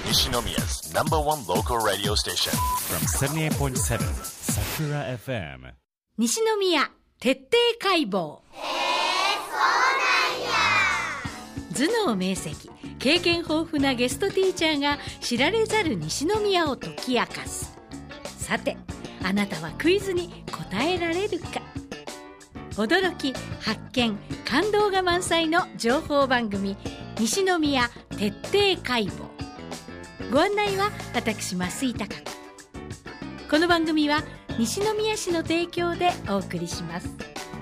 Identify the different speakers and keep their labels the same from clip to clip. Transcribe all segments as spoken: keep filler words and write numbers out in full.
Speaker 1: Nishinomiya's number one local radio station
Speaker 2: from seventy-eight point seven Sakura エフエム
Speaker 3: 西宮徹底解剖。頭脳明晰、経験豊富なゲストティーチャーが知られざる西宮を解き明かす。さて、あなたはクイズに答えられるか。驚き、発見、感動が満載の情報番組、西宮徹底解剖。ご案内は私、増井貴子。この番組は西宮市の提供でお送りします。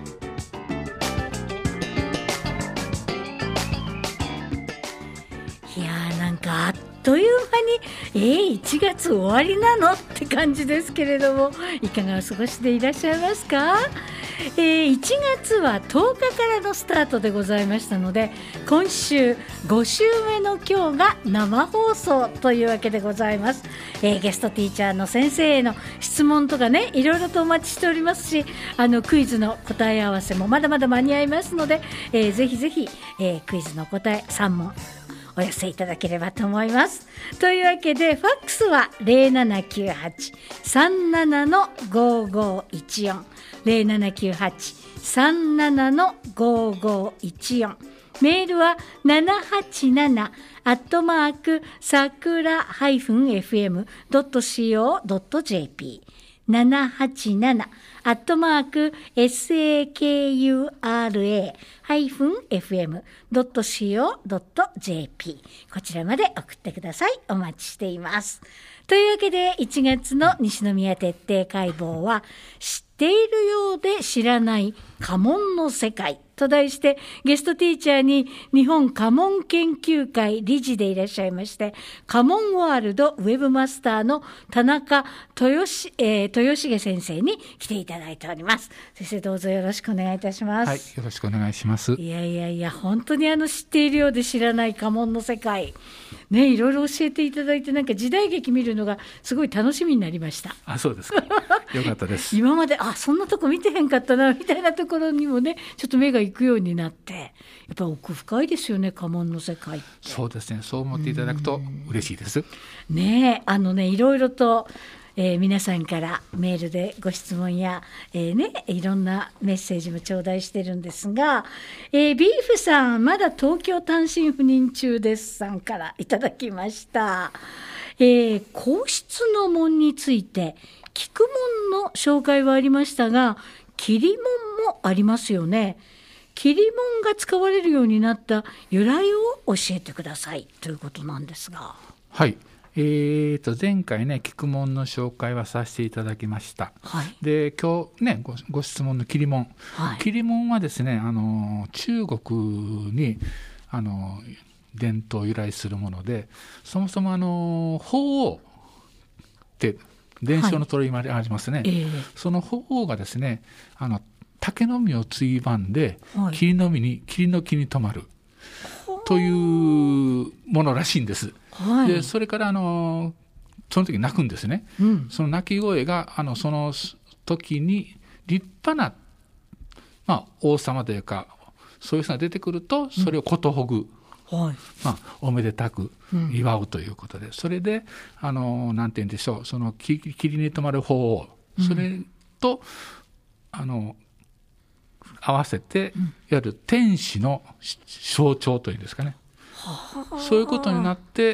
Speaker 3: いやー、なんかあっという間に、えー、いちがつ終わりなのって感じですけれども、いかがお過ごしでいらっしゃいますか。えー、いちがつはとおかからのスタートでございましたので、今週ご週目の今日が生放送というわけでございます。えー、ゲストティーチャーの先生への質問とかね、いろいろとお待ちしておりますし、あのクイズの答え合わせもまだまだ間に合いますので、えー、ぜひぜひ、えー、クイズの答えさん問お寄せいただければと思います。というわけで、ファックスは ゼロななきゅうはち さんなな ごーごーいちよん ゼロななきゅうはち さんなな ごーごーいちよん、メールはななはちななアットマークさくら エフエム ドット シーオー ドット ジェーピー ななはちななアットマーク サクラ エフエム ドット シーオー ドット ジェーピー こちらまで送ってください。お待ちしています。というわけで、いちがつの西宮徹底解剖は、知っているようで知らない家紋の世界と題して、ゲストティーチャーに日本家紋研究会理事でいらっしゃいまして、家紋ワールドウェブマスターの田中豊し、えー、豊重先生に来ていただいております。先生、どうぞよろしくお願いいたします。
Speaker 4: はい、よろしくお願いします。
Speaker 3: いやいやいや、本当にあの知っているようで知らない家紋の世界ね、いろいろ教えていただいて、なんか時代劇見るのがすごい楽しみになりました。
Speaker 4: あ、そうですか。よかったです。
Speaker 3: 今まであそんなとこ見てへんかったなみたいなところにもね、ちょっと目が行くようになって、やっぱ奥深いですよね、家紋の世界って。
Speaker 4: そうですね、そう思っていただくと嬉しいです。
Speaker 3: ねえ、あのね、いろいろと、えー、皆さんからメールでご質問や、えーね、いろんなメッセージも頂戴してるんですが、えー、ビーフさん、まだ東京単身赴任中ですさんからいただきました。えー、皇室の紋について、菊紋の紹介はありましたが、桐紋もありますよね。桐紋が使われるようになった由来を教えてくださいということなんですが。
Speaker 4: はい、えー、と前回ね、菊紋の紹介はさせていただきました。はい、で今日ね ご, ご質問の桐紋、はい、桐紋はですね、あの中国にあの伝統由来するもので、そもそもあの鳳凰って伝承の鳥居もありますね。はい、えー、その鳳凰がですね、あの竹の実をついばんで、はい、霧の実に霧の木に止まるというものらしいんです。はい、でそれからあのその時鳴くんですね。うん、その鳴き声があのその時に立派な、まあ、王様というかそういう人が出てくると、それをことほぐ、うんはいまあ、おめでたく祝うということで、うん、それであのなんて言うんでしょう、その霧に止まる鳳凰、それと、うん、あの合わせて、うん、いわゆる天使の象徴というんですかね、そういうことになって、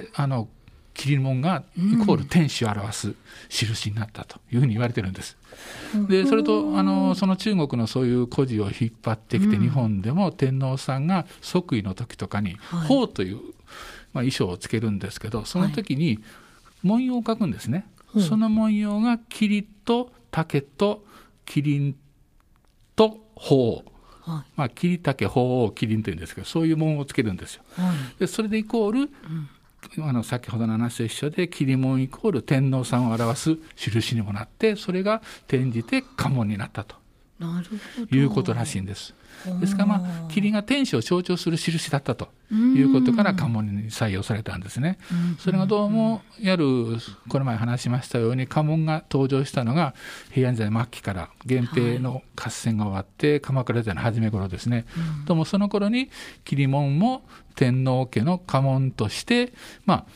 Speaker 4: あの桐紋がイコール天使を表す印になったというふうに言われてるんです。でそれとあのその中国のそういう故事を引っ張ってきて、うん、日本でも天皇さんが即位の時とかに鳳という、まあ、衣装をつけるんですけど、その時に文様を描くんですね。はい、その文様が桐と竹と麒麟と鳳、はいまあ、桐竹鳳凰麒麟というんですけど、そういう文をつけるんですよ。はい、でそれでイコール、うん、あの先ほどの話と一緒で、桐紋イコール天皇さんを表す印にもなって、それが転じて家紋になったということらしいんです。ですから、まあ、霧が天使を象徴する印だったということから家紋に採用されたんですね。それがどうもやるこの前話しましたように、家紋が登場したのが平安時代末期から源平の合戦が終わって鎌倉時代の初め頃ですね。どうもその頃に桐紋も天皇家の家紋として、まあ、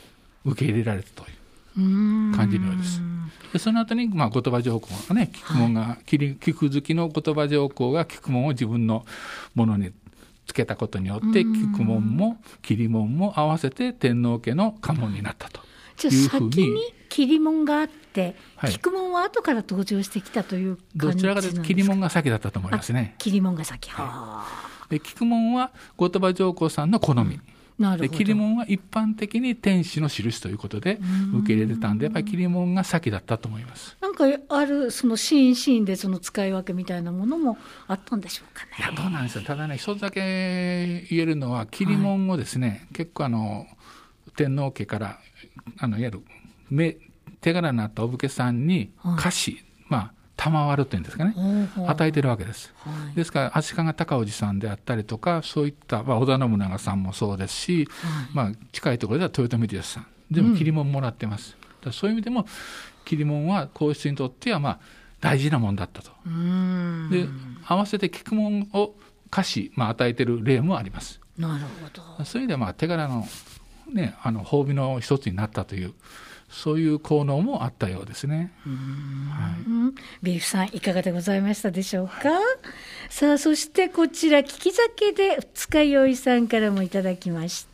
Speaker 4: 受け入れられたという感じのようです。でその後に、まあ、後鳥羽上皇がね、菊門が、はい、菊好きの後鳥羽上皇が菊門を自分のものにつけたことによって、菊門も桐門も合わせて天皇家の家紋になったというふうに。
Speaker 3: 先に桐門があって、はい、菊門は後から登場してきたという感じなんですか。
Speaker 4: どちらかというと桐門が先だったと思いますね。
Speaker 3: 桐門が先、は
Speaker 4: あ、で菊門は後鳥羽上皇さんの好み、うんで桐門は一般的に天使の印ということで受け入れてたんで、やっぱり桐門が先だったと思います。
Speaker 3: なんかあるそのシーンシーンでその使い分けみたいなものもあったんでしょうかね。
Speaker 4: いやどうなんですよ。ただね、一つだけ言えるのは桐門をですね、はい、結構あの天皇家からあのいわゆる目手柄になったお武家さんに菓子、はい、まあ賜るというんですかね、与えてるわけです、はい、ですから足利尊氏さんであったりとか、そういった、まあ、織田信長さんもそうですし、はい、まあ、近いところでは豊臣秀吉さんでも桐門もらってます、うん、だからそういう意味でも桐門は皇室にとってはまあ大事なもんだったと。うーんで合わせて菊門を菓子、まあ、与えてる例もあります。
Speaker 3: なるほど。
Speaker 4: そういう意味ではまあ手柄の、ね、あの褒美の一つになったという、そういう効能もあったようですね。
Speaker 3: うーん、はい、ビーフさんいかがでございましたでしょうか。はい、さあそしてこちら聞き酒で二日酔いさんからもいただきました。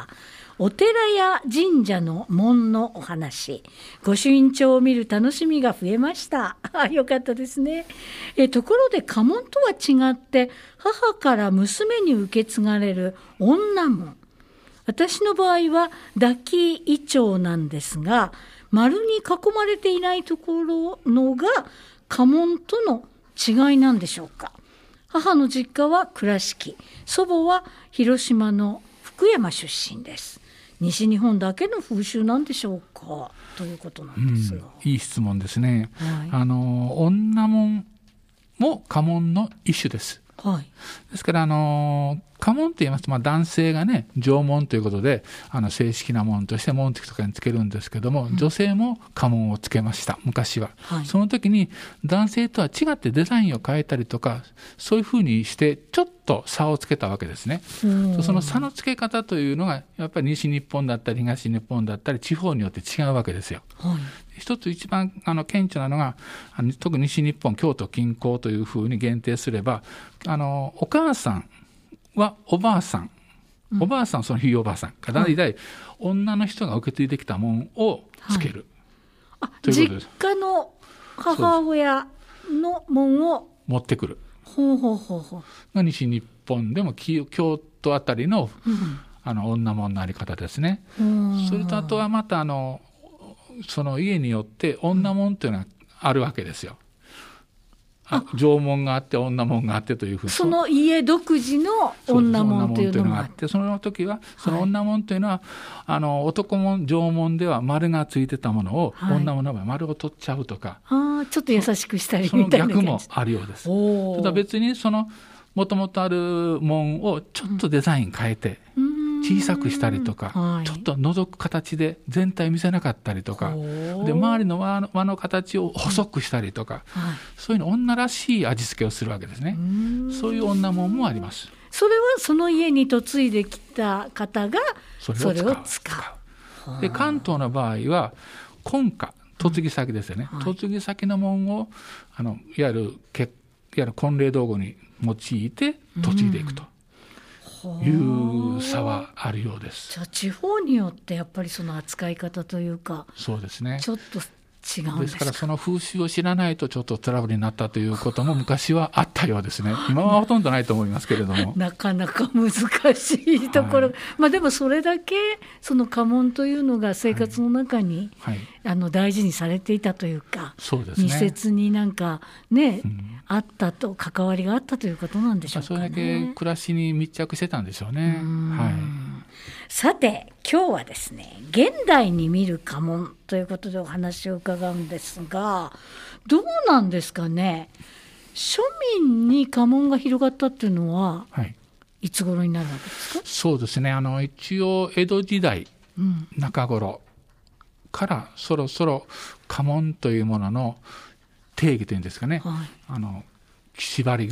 Speaker 3: お寺や神社の門のお話、御朱印帳を見る楽しみが増えました。あ、よかったですね。えところで家紋とは違って母から娘に受け継がれる女門、私の場合は抱きイチョウなんですが、丸に囲まれていないところのが家紋との違いなんでしょうか。母の実家は倉敷、祖母は広島の福山出身です。西日本だけの風習なんでしょうか、ということなんですが、
Speaker 4: うん、いい質問ですね。はい、あの女紋も家紋の一種です。はい、ですからあの家紋といいますと、まあ、男性がね定紋ということであの正式な紋として紋付とかにつけるんですけども、うん、女性も家紋をつけました昔は、はい、その時に男性とは違ってデザインを変えたりとか、そういうふうにしてちょっと差をつけたわけですね。うん、その差のつけ方というのがやっぱり西日本だったり東日本だったり地方によって違うわけですよ。はい、一つ一番あの顕著なのが、あの特に西日本京都近郊というふうに限定すれば、あのお母さんはおばあさん、うん、おばあさんそのひいおばあさんが代々、はい、女の人が受け継いできたもんをつける、
Speaker 3: はい、ということです。実家の母親のもんを
Speaker 4: 持ってくる。
Speaker 3: ほうほうほうほう
Speaker 4: が西日本でも京都あたり の,、うん、あの女もんのあり方ですね。それとあとはまたあのその家によって女もんというのはあるわけですよ。あ縄文があって女門があってというふうに、
Speaker 3: その家独自の女門というのがあって、
Speaker 4: その時はその女門というのは、はい、あの男門縄文では丸がついてたものを、はい、女門の場合丸を取っちゃうとか、
Speaker 3: あちょっと優しくしたりみたいな、
Speaker 4: その逆もあるようです。ただ別にそのもともとある門をちょっとデザイン変えて、うん小さくしたりとか、はい、ちょっと覗く形で全体見せなかったりとかで、周りの輪の、輪の形を細くしたりとか、うんはい、そういうの女らしい味付けをするわけですね。そういう女もんもあります。
Speaker 3: それはその家に嫁いできた方がそれを使う。
Speaker 4: 使うで関東の場合は婚家、嫁ぎ先ですよね、うんはい、嫁ぎ先のもんをあのいわゆる結いわゆる婚礼道具に用いて嫁いでいくと、うんいう差はあるようです。
Speaker 3: じゃあ地方によってやっぱりその扱い方というか、
Speaker 4: そうですね、
Speaker 3: ちょっと違うんですか。
Speaker 4: ですからその風習を知らないとちょっとトラブルになったということも昔はあったようですね。今はほとんどないと思いますけれども
Speaker 3: なかなか難しいところ、はい、まあ、でもそれだけその家紋というのが生活の中に、はいはい、あの大事にされていたというか、
Speaker 4: そうですね、
Speaker 3: 密接になんかね、うん、あったと関わりがあったということなんでしょうかね。
Speaker 4: それだけ暮らしに密着してたんでしょうね。はい、
Speaker 3: さて今日はですね、現代に見る家紋ということでお話を伺うんですが、どうなんですかね、庶民に家紋が広がったっていうのは、はい、いつ頃になるわけですか。
Speaker 4: そうですね、あの一応江戸時代中頃からそろそろ家紋というものの定義というんですかね、はい、あの縛りが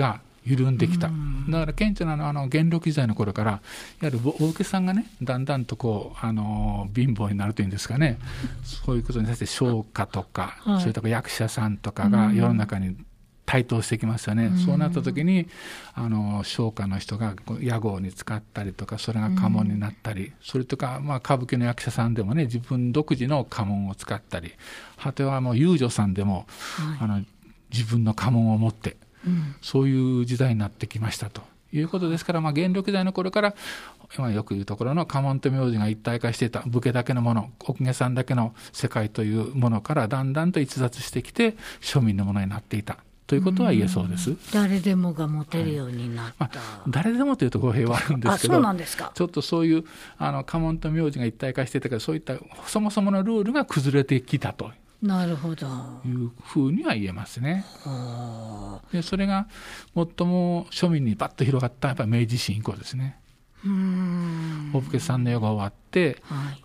Speaker 4: 緩んできた。だから顕著なのはあの元禄時代の頃からいわゆるお受けさんがねだんだんとこうあの貧乏になるというんですかねそういうことに対して商家とか、はい、それとか役者さんとかが世の中に台頭してきますよね、うん、そうなった時にあの商家の人が屋号に使ったりとかそれが家紋になったり、うん、それとか、まあ、歌舞伎の役者さんでもね自分独自の家紋を使ったり果てはもう遊女さんでも、はい、あの自分の家紋を持ってうん、そういう時代になってきましたということですから、まあ、元禄時代の頃から、まあ、よく言うところの家紋と名字が一体化していた武家だけのものお公家さんだけの世界というものからだんだんと逸脱してきて庶民のものになっていたということは言えそうです。
Speaker 3: 誰でもが持てるようになった、はいまあ、
Speaker 4: 誰でもというと語弊はあるんですけど
Speaker 3: あそうなんですか。
Speaker 4: ちょっとそういうあの家紋と名字が一体化していたからそういったそもそものルールが崩れてきたと
Speaker 3: なるほど
Speaker 4: いうふうには言えますね。でそれが最も庶民にバッと広がったやっぱり明治維新以降ですね。
Speaker 3: うーん
Speaker 4: お武家さんの世が終わって、
Speaker 3: はい、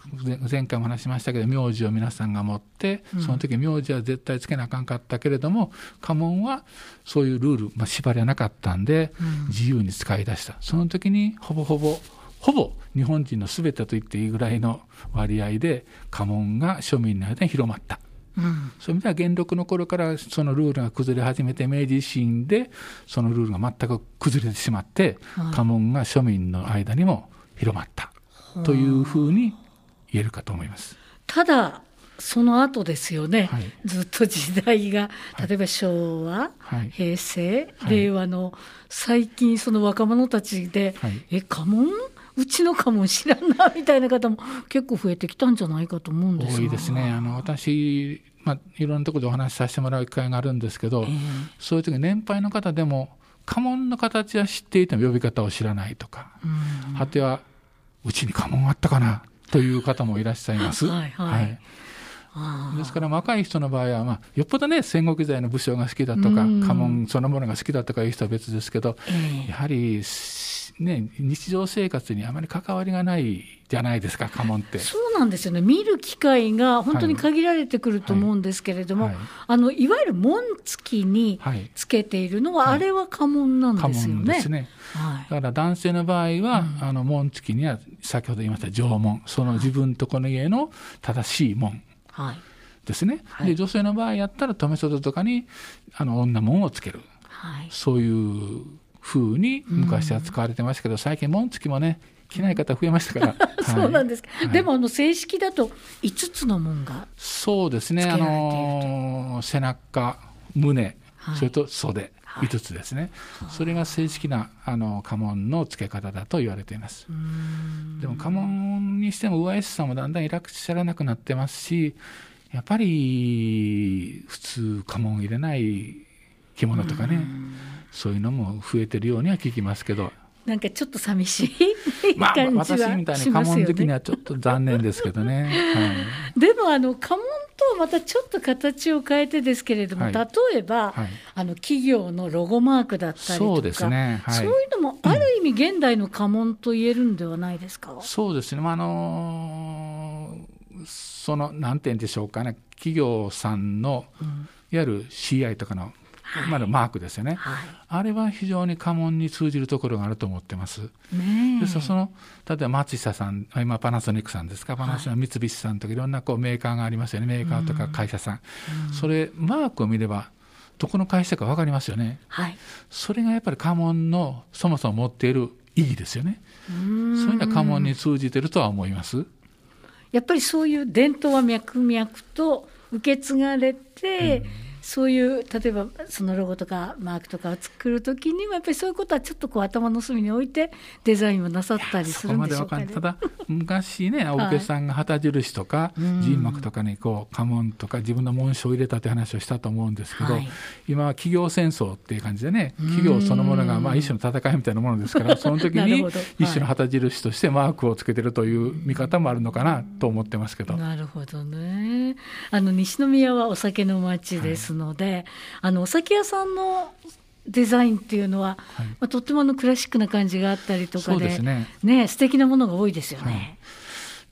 Speaker 4: 前回も話しましたけど名字を皆さんが持ってその時名字は絶対つけなあかんかったけれども、うん、家紋はそういうルール、まあ、縛りはなかったんで、うん、自由に使い出した。その時にほぼほぼほぼ日本人のすべてと言っていいぐらいの割合で家紋が庶民の間に広まった。うん、そういう意味では元禄の頃からそのルールが崩れ始めて明治維新でそのルールが全く崩れてしまって、はい、家紋が庶民の間にも広まったというふうに言えるかと思います。
Speaker 3: ただその後ですよね、はい、ずっと時代が例えば昭和、はい、平成、はい、令和の最近その若者たちで、はい、え家紋うちの家紋知らんなみたいな方も結構増えてきたんじゃないかと思うんですが。
Speaker 4: 多いですね。あの私、まあ、いろんなところでお話しさせてもらう機会があるんですけど、えー、そういう時年配の方でも家紋の形は知っていても呼び方を知らないとか、うん、果てはうちに家紋あったかなという方もいらっしゃいます。はいはいはいですから若い人の場合は、まあ、よっぽどね戦国時代の武将が好きだとか、うん、家紋そのものが好きだとかいう人は別ですけど、えー、やはりね、日常生活にあまり関わりがないじゃないですか家紋って。
Speaker 3: そうなんですよね。見る機会が本当に限られてくると思うんですけれども、はいはい、あのいわゆる紋付きにつけているのは、はい、あれは家紋なんですよね。家紋ですね、はい、だから男性の場合は、うん、あの紋付きには先ほど言いました縄文その自分とこの家の正しい紋ですね、はい、で女性の場合やったら留め袖とかにあの女紋をつける、はい、そういう風に昔は使われてましたけど、うん、最近紋付きもね着ない方増えましたから、はい、 そうなんですか、はい、でもあの正式だといつつの紋が
Speaker 4: そうですね、あの背中胸、はい、それと袖、はい、いつつですね、はい、それが正式なあの家紋の付け方だと言われています。うーんでも家紋にしても上 S さんもだんだんいらっしゃらなくなってますしやっぱり普通家紋入れない着物とかねそういうのも増えてるようには聞きますけど
Speaker 3: なんかちょっと寂しい感じはしますよね。
Speaker 4: 私みたいに家紋好きにはちょっと残念ですけどね、
Speaker 3: はい、でもあの家紋とまたちょっと形を変えてですけれども、はい、例えば、はい、あの企業のロゴマークだったりとか
Speaker 4: そうですね、はい、
Speaker 3: そういうのもある意味現代の家紋と言えるんではないですか、
Speaker 4: うん、そうですね、まああのー、その何て言うんでしょうかね企業さんの、うん、いわゆる シーアイ とかのはい、まだマークですよね、はい、あれは非常に家紋に通じるところがあると思ってます。ねですからその例えば松下さん今パナソニックさんですかパナソニック、三菱さんとかいろんなこうメーカーがありますよねメーカーとか会社さん、うん、それマークを見ればどこの会社か分かりますよね、はい、それがやっぱり家紋のそもそも持っている意義ですよね。うーんそういうのは家紋に通じているとは思います。
Speaker 3: やっぱりそういう伝統は脈々と受け継がれて、うんそういう例えばそのロゴとかマークとかを作るときにもやっぱりそういうことはちょっとこう頭の隅に置いてデザインをなさったりするんでしょうかね。
Speaker 4: そこまでわかんないただ昔ね青木さんが旗印とか人幕とかにこう家紋とか自分の紋章を入れたって話をしたと思うんですけど、はい、今は企業戦争っていう感じでね企業そのものがまあ一種の戦いみたいなものですからその時に一種の旗印としてマークをつけてるという見方もあるのかなと思ってますけど。
Speaker 3: なるほどね。あの西宮はお酒の街ですので、はい、あのお酒屋さんのデザインっていうのは、はいまあ、とってもあのクラシックな感じがあったりとかで、そうですね、ね素敵なものが多いですよね。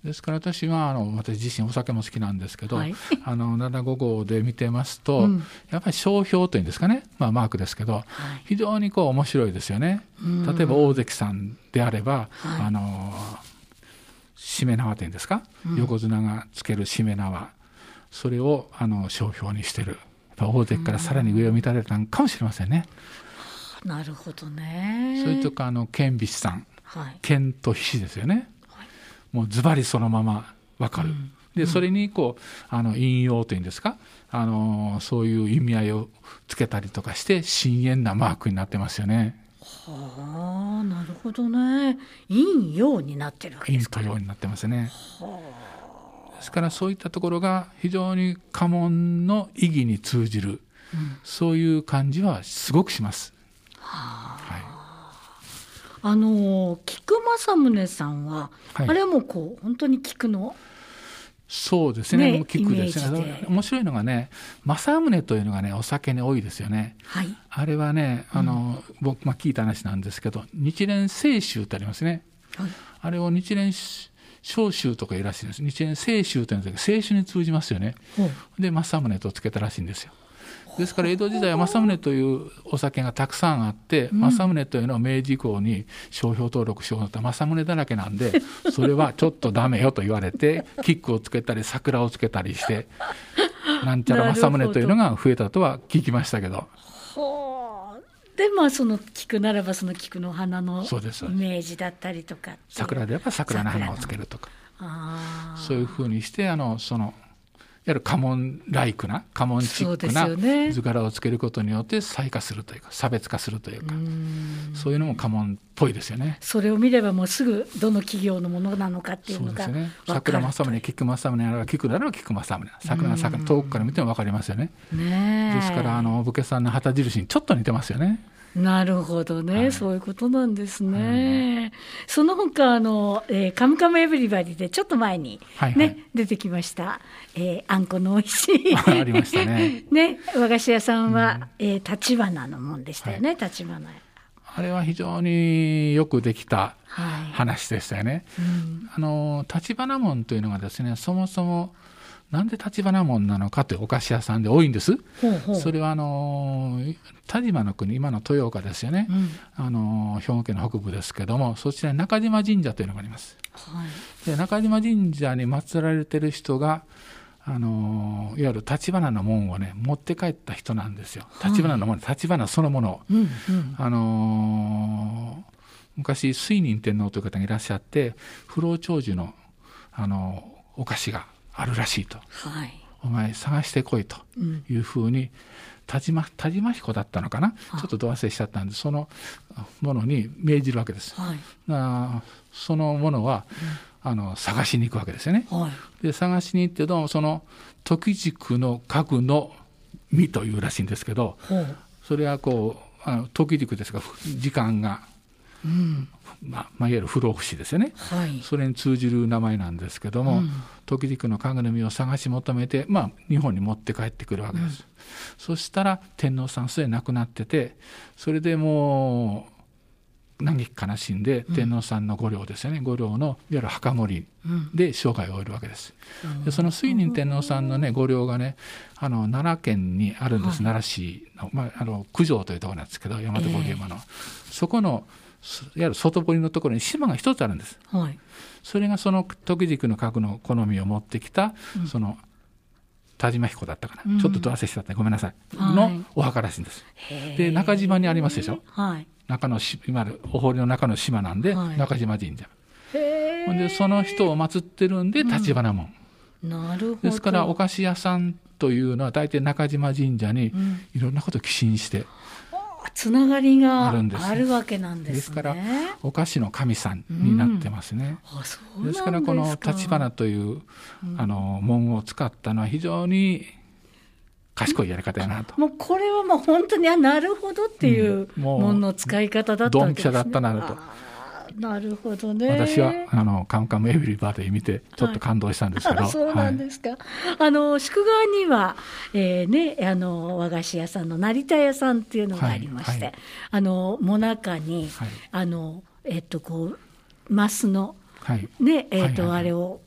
Speaker 4: ですから私はあの私自身お酒も好きなんですけど、はい、あのななごごうで見てますと、うん、やっぱり商標というんですかね、まあ、マークですけど、はい、非常にこう面白いですよね。例えば大関さんであれば、はい、あのしめ縄というんですか、うん、横綱がつけるしめ縄、それをあの商標にしてる、大関からさらに上を見られたのかもしれませんね。
Speaker 3: うん、なるほどね。
Speaker 4: それとかあの剣菱さん、はい、剣と菱ですよね。もうズバリそのまま分かる、うん、でそれにこうあの引用というんですか、あのそういう意味合いをつけたりとかして深遠なマークになってますよね。
Speaker 3: はあ、なるほどね。引用になってるわけですか。
Speaker 4: 引と用になってますね。はあ、ですからそういったところが非常に家紋の意義に通じる、うん、そういう感じはすごくします。はあ、はい、
Speaker 3: あの菊正宗さんは、はい、あれはもうこう本当に菊の
Speaker 4: そうですね、ね菊ですね。面白いのがね、正宗というのがねお酒に多いですよね。はい、あれはねあの、うん、僕、まあ、聞いた話なんですけど、日蓮聖宗ってありますね。はい、あれを日蓮正宗とかいうらしいんです。日蓮聖宗というんですけど聖宗に通じますよね。うん、で正宗とつけたらしいんですよ。ですから江戸時代は正宗というお酒がたくさんあって、うん、正宗というのは明治以降に商標登録しようとった正宗だらけなんで、それはちょっとダメよと言われてキックをつけたり桜をつけたりしてなんちゃら正宗というのが増えたとは聞きましたけど。
Speaker 3: でまあその菊ならばその菊の花のイメージだったりとか、
Speaker 4: 桜であれば桜の花をつけるとか、あそういうふうにしてあのそのいわゆる家紋ライクな家紋チックな図柄をつけることによって彩化するというか差別化するというか、うそういうのも家紋っぽいですよね。
Speaker 3: それを見ればもうすぐどの企業のものなのかっていうのが分かる。そうですね。桜正宗、菊正宗なら菊なら菊正宗、桜が桜遠くから見ても分かりますよね。ねですからあの武家さんの旗印にちょっと似てますよね。 なるほどね、はい、そういうことなんですね。はい、その他あの、えー、カムカムエブリバディでちょっと前に、ねはいはい、出てきました、えー、あんこのおいしい
Speaker 4: ありましたね。
Speaker 3: ね、和菓子屋さんは、うんえー、立花のもんでしたよね。立花、はい、
Speaker 4: あれは非常によくできた話でしたよね。はいうん、あの立花もんというのがですね、そもそもなんで立花もんなのかというお菓子屋さんで多いんです。ほうほうそれはあの但馬の国、今の豊岡ですよね、うん、あの兵庫県の北部ですけども、そちらに中島神社というのがあります。はい、で中島神社に祀られている人があのいわゆる立花の門をね持って帰った人なんですよ。立花の門、立花そのものを、うんうん、あの昔水仁天皇という方がいらっしゃって、不老長寿のあのお菓子があるらしいと、はい、お前探してこいというふうに、田島、田島彦だったのかな、ちょっとど忘れしちゃったんでそのものに命じるわけです。はい、あそのものは、うん、あの探しに行くわけですよね。はい、で探しに行ってどうもその時軸の家具の実というらしいんですけど、はい、それはこうあの時軸ですが時間が、うんまあ、まあ、いわゆる不老不死ですよね、はい、それに通じる名前なんですけども、うん、時軸の家具の実を探し求めて、まあ、日本に持って帰ってくるわけです。うん、そしたら天皇さんすでに亡くなってて、それでもう嘆き悲しんで、うん、天皇さんの御陵ですよね、御陵のいわゆる墓守で生涯を終えるわけです。うん、でその水仁天皇さんのね御陵がねあの奈良県にあるんです。はい、奈良市の、まあ、あの九条というところなんですけど、大和郡山の、えー、そこのいわゆる外堀のところに島が一つあるんです。はい、それがその時軸の核の好みを持ってきた、うん、その田島彦だったかな、うん、ちょっとど忘れしちゃった、ごめんなさい、はい、のお墓らしいんです。で中島にありますでしょ、はい、中の今のお堀の中の島なんで、はい、中島神社でその人を祀ってるんで立花門、うん、なるほど。ですからお菓子屋さんというのは大体中島神社にいろんなことを寄進して、うん
Speaker 3: つながりがあるわけなんですね。
Speaker 4: ですからお菓子の神さんになってますね。うん、あ、そうなんですか。ですからこの立花という、うん、あの門を使ったのは非常に賢いやり方やなと。
Speaker 3: もうこれはもう本当にあなるほどっていう門の使い方だったわけですね。
Speaker 4: ドンピシャだったなと。
Speaker 3: なるほどね。
Speaker 4: 私はあのカムカムエブリバディ見てちょっと感動したんですけど、はい、
Speaker 3: そうなんですか。はい、あの宿川には、えーね、あの和菓子屋さんの成田屋さんっていうのがありまして、はいはい、あのもなかに、はい、あのえっとこうマスの、はいねえーとはいはい、あれを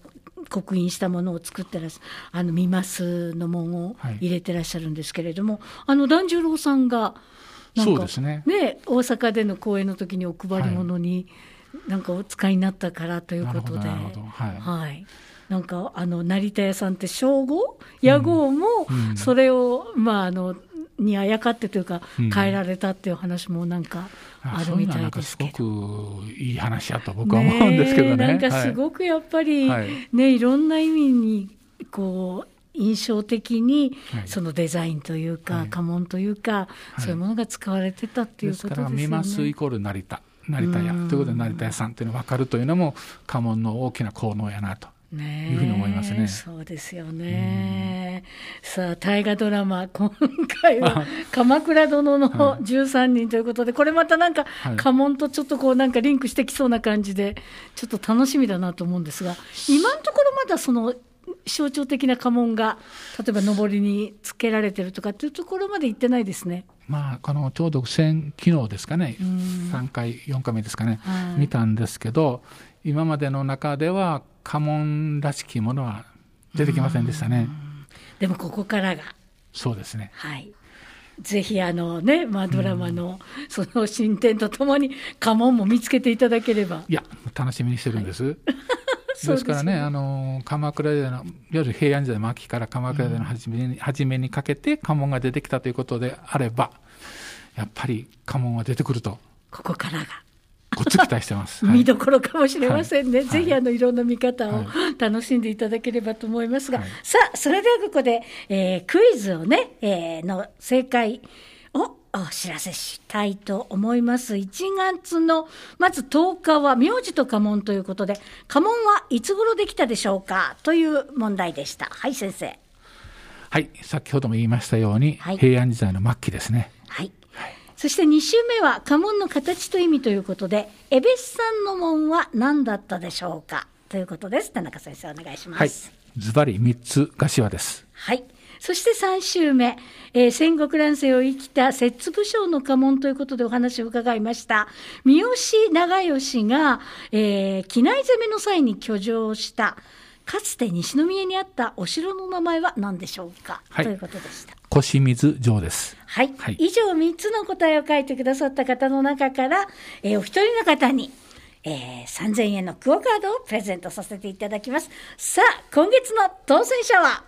Speaker 3: 刻印したものを作ってらっしゃるあの三升の門を入れてらっしゃるんですけれども、はい、あの團十郎さんがなんか、
Speaker 4: そうですね、
Speaker 3: ね、大阪での公演の時にお配り物になんかお使いになったからということで、はいはい、なんかあの成田屋さんって称号屋号もそれを、うんまあ、あのにあやかってというか変えられたっていう話もなんかあるみたいですけど、
Speaker 4: そういうのはなんかすごくいい話だと僕は思うんですけどね。
Speaker 3: なんかすごくやっぱり、はいね、いろんな意味にこう印象的にそのデザインというか、はい、家紋というか、はい、そういうものが使われてたっていうことですよね。
Speaker 4: ですから三升イコール成田成田屋ということで成田屋さんというのが分かるというのも家紋の大きな効能やなというふうに思いますね。
Speaker 3: そうですよね。さあ大河ドラマ今回は鎌倉殿のじゅうさんにんということで、これまたなんか家紋とちょっとこうなんかリンクしてきそうな感じでちょっと楽しみだなと思うんですが、今のところまだその象徴的な家紋が例えば上りにつけられてるとかっていうところまで行ってないですね。
Speaker 4: まあ、このちょうど先昨日ですかね、さんかいよんかいめですかね、はい、見たんですけど、今までの中では家紋らしきものは出てきませんでしたね。
Speaker 3: でもここからが
Speaker 4: そうですね、
Speaker 3: はい、ぜひあの、ねまあ、ドラマのその進展とともに家紋も見つけていただければ。
Speaker 4: いや楽しみにしてるんです、はいですからね、あの鎌倉時代のいわゆる平安時代の末期から鎌倉時代の初めに、うん、初めにかけて家紋が出てきたということであれば、やっぱり家紋は出てくると
Speaker 3: ここからが
Speaker 4: ごっつ期待してます、
Speaker 3: はい、見どころかもしれませんね、はい、ぜひあのいろんな見方を
Speaker 4: はい
Speaker 3: 楽しんでいただければと思いますが、
Speaker 4: はい、
Speaker 3: さあそれではここで、えー、クイズをね、えー、の正解をお知らせしたいと思います。いちがつのまずとおかは名字と家紋ということで、家紋はいつ頃できたでしょうかという問題でした。はい先生。
Speaker 4: はい、先ほども言いましたように、はい、平安時代の末期ですね。
Speaker 3: はい、はい、そしてに週目は家紋の形と意味ということで、恵比寿さんの紋は何だったでしょうかということです。田中先生お願いします。
Speaker 4: はい、ズバリみっつ頭です。
Speaker 3: はい、そしてさん週目、えー、戦国乱世を生きた摂津武将の家紋ということでお話を伺いました。三好長慶が、えー、畿内攻めの際に居城したかつて西宮にあったお城の名前は何でしょうか、はい、ということでした。
Speaker 4: 越水城です。
Speaker 3: はい、はい、以上みっつの答えを書いてくださった方の中から、えー、お一人の方に、えー、さんぜんえんのクオカードをプレゼントさせていただきます。さあ今月の当選者は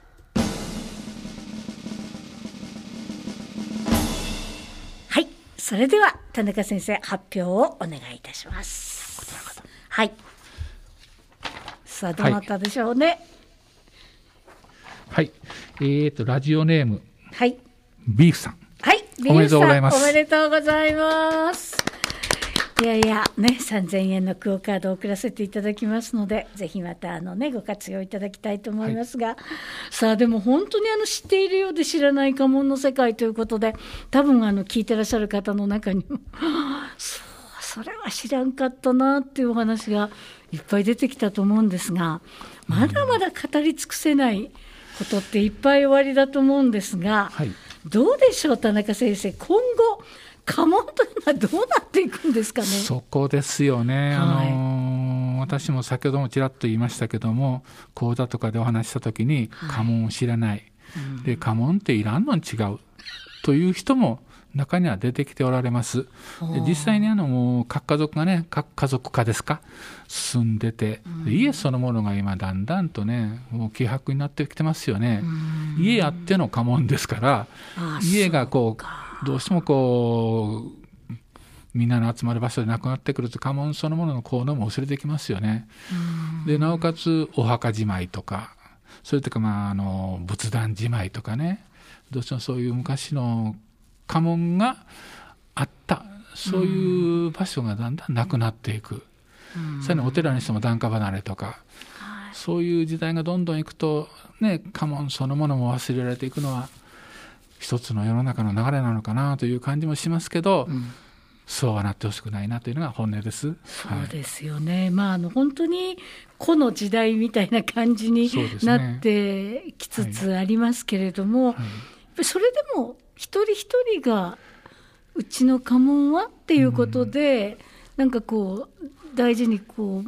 Speaker 3: それでは田中先生発表をお願いいたします。はい。さあどなたでしょうね。
Speaker 4: はい。はい、えーとラジオネーム。
Speaker 3: はい。
Speaker 4: ビーフさん。
Speaker 3: はい。
Speaker 4: おめでとうございます。
Speaker 3: おめでとうございます。いやいやね、さんぜんえんのクオカードを送らせていただきますので、ぜひまたあの、ね、ご活用いただきたいと思いますが、はい、さあでも本当にあの知っているようで知らない家紋の世界ということで、多分あの聞いてらっしゃる方の中にもそうそれは知らんかったなっていうお話がいっぱい出てきたと思うんですが、まだまだ語り尽くせないことっていっぱいおありだと思うんですが、はい、どうでしょう田中先生、今後家紋というのはどうなっていくんですかね。
Speaker 4: そこですよね、はい、あのー、私も先ほどもちらっと言いましたけども、講座とかでお話したときに家紋を知らない、はい、で家紋っていらんのに違うという人も中には出てきておられます。で実際にあのもう各家族がね、各家族化ですか進んでて、うん、家そのものが今だんだんとねもう希薄になってきてますよね、うん、家あっての家紋ですから、家がこうどうしてもこうみんなの集まる場所でなくなってくると家紋そのものの効能も薄れてきますよね。でなおかつお墓じまいとか、それとかまああの仏壇じまいとかね、どうしてもそういう昔の家紋があったそういう場所がだんだんなくなっていく。さらにお寺にしても檀家離れとか、そういう時代がどんどんいくとね、家紋そのものも忘れられていくのは一つの世の中の流れなのかなという感じもしますけど、うん、そうはなってほしくないなというのが本音です。
Speaker 3: そうですよね、はい、まあ、あの本当に個の時代みたいな感じになってきつつありますけれども、はいはい、それでも一人一人がうちの家紋はっていうことで、うん、なんかこう大事にこう持っ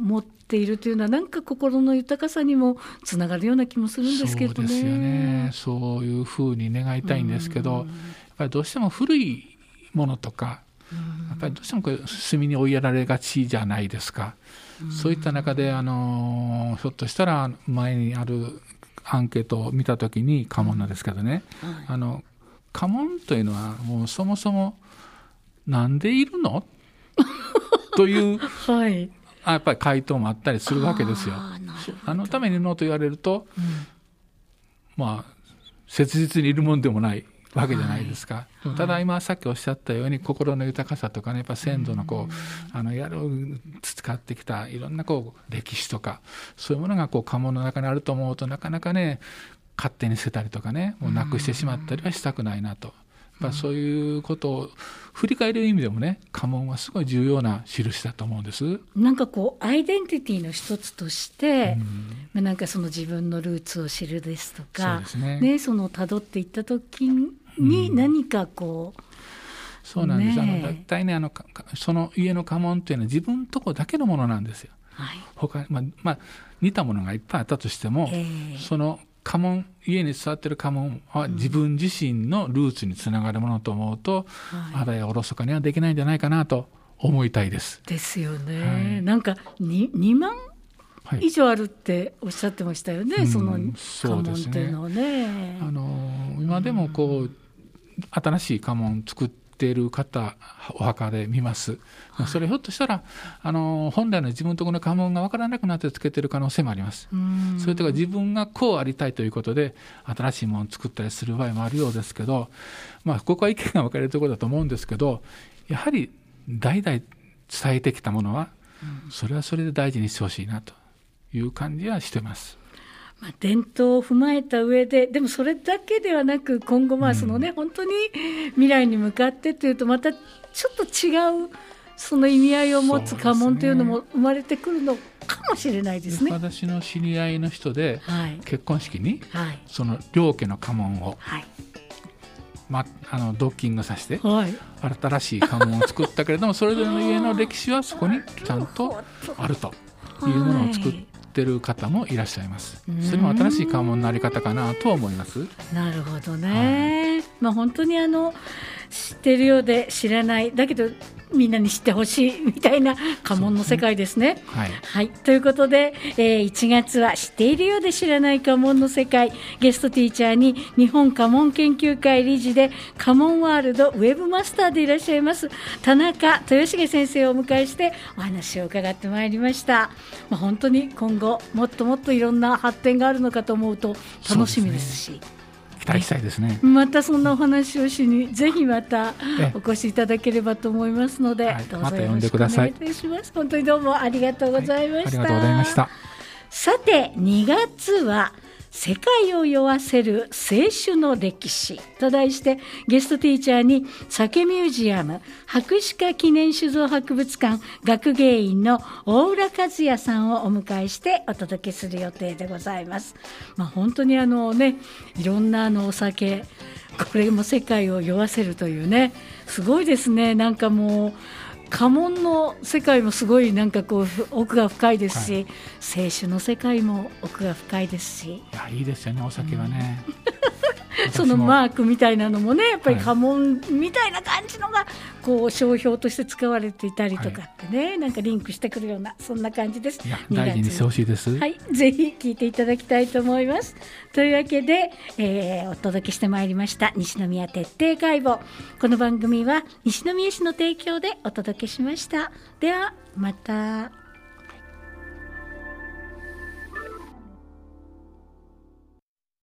Speaker 3: っているというのはなんか心の豊かさにもつながるような気もするんですけどね。
Speaker 4: そうですよね。そういうふうに願いたいんですけど、やっぱりどうしても古いものとか、やっぱりどうしてもこう隅に追いやられがちじゃないですか。そういった中であのひょっとしたら前にあるアンケートを見たときに家紋なんですけどね、はい、あの家紋というのはもうそもそもなんでいるのという、はい、あやっぱり回答もあったりするわけですよ。あ, あのためにのと言われると、うん、まあ切実にいるもんでもないわけじゃないですか、はい、でもただ今さっきおっしゃったように心の豊かさとかね、やっぱ先祖のこう、うん、あのやる培ってきたいろんなこう歴史とかそういうものがこう家紋の中にあると思うと、なかなかね勝手に捨てたりとかね、もうなくしてしまったりはしたくないなと、やっぱそういうことを振り返る意味でもね、家紋はすごい重要な印だと思うんです。
Speaker 3: なんかこうアイデンティティの一つとして、うん、なんかその自分のルーツを知るですとか、そうですね、ね、その辿っていった時に何かこう、うん、
Speaker 4: そうなんです、ね、あのだいたいねあのその家の家紋というのは自分のとこだけのものなんですよ、はい、他、まあまあ、似たものがいっぱいあったとしても、えー、その家紋、家に座っている家紋は自分自身のルーツにつながるものと思うと、うん、あらやおろそかにはできないんじゃないかなと思いたいです。
Speaker 3: ですよね、はい、なんか 2, にまん以上あるっておっしゃってましたよね、はい、その家紋っていうのをね、
Speaker 4: あの今でもこう、うん、新しい家紋作っている方お墓で見ます、はい、それひょっとしたらあの本来の自分のところの家紋が分からなくなってつけている可能性もあります。それとか自分がこうありたいということで新しいものを作ったりする場合もあるようですけど、まあ、ここは意見が分かれるところだと思うんですけど、やはり代々伝えてきたものはそれはそれで大事にしてほしいなという感じはしてます。
Speaker 3: まあ、伝統を踏まえた上で、でもそれだけではなく今後まあその、ね、うん、本当に未来に向かってというとまたちょっと違うその意味合いを持つ家紋というのも生まれてくるのかもしれないですね。
Speaker 4: 私の知り合いの人で、はい、結婚式に、はい、その両家の家紋を、はい、ま、あのドッキングさせて、はい、新しい家紋を作ったけれどもそれぞれの家の歴史はそこにちゃんとあるというものを作って、はいてる方もいらっしゃいます。それも新しい家紋のあり方かなとは思います。
Speaker 3: なるほどね、はい、まあ、本当にあの知ってるようで知らないだけどみんなに知ってほしいみたいな家紋の世界ですね。はいはい、ということで、えー、いちがつは知っているようで知らない家紋の世界、ゲストティーチャーに日本家紋研究会理事で家紋ワールドウェブマスターでいらっしゃいます田中豊重先生をお迎えしてお話を伺ってまいりました。まあ、本当に今後もっともっといろんな発展があるのかと思うと楽しみですし、
Speaker 4: 期待したいですね。
Speaker 3: またそんなお話をしにぜひまたお越しいただければと思いますので、はい、どうぞよろしくお願いいたします。本当にどうもありがとうございました。
Speaker 4: はい、ありがとうございました。
Speaker 3: さてにがつは世界を酔わせる清酒の歴史と題してゲストティーチャーに酒ミュージアム博士課記念酒造博物館学芸員の大浦和也さんをお迎えしてお届けする予定でございます。まあ、本当にあのね、いろんなあのお酒、これも世界を酔わせるというね、すごいですね。なんかもう家紋の世界もすごいなんかこう奥が深いですし、はい、清酒の世界も奥が深いですし、い
Speaker 4: やいいですよね、お酒はね、
Speaker 3: うん、そのマークみたいなのもね、やっぱり家紋みたいな感じのがこう商標として使われていたりとかってね、はい、なんかリンクしてくるようなそんな感じです。
Speaker 4: いや大事にしてほしいです。
Speaker 3: はい、ぜひ聞いていただきたいと思います。というわけで、えー、お届けしてまいりました西宮徹底解剖。この番組は西宮市の提供でお届けしました。ではまた。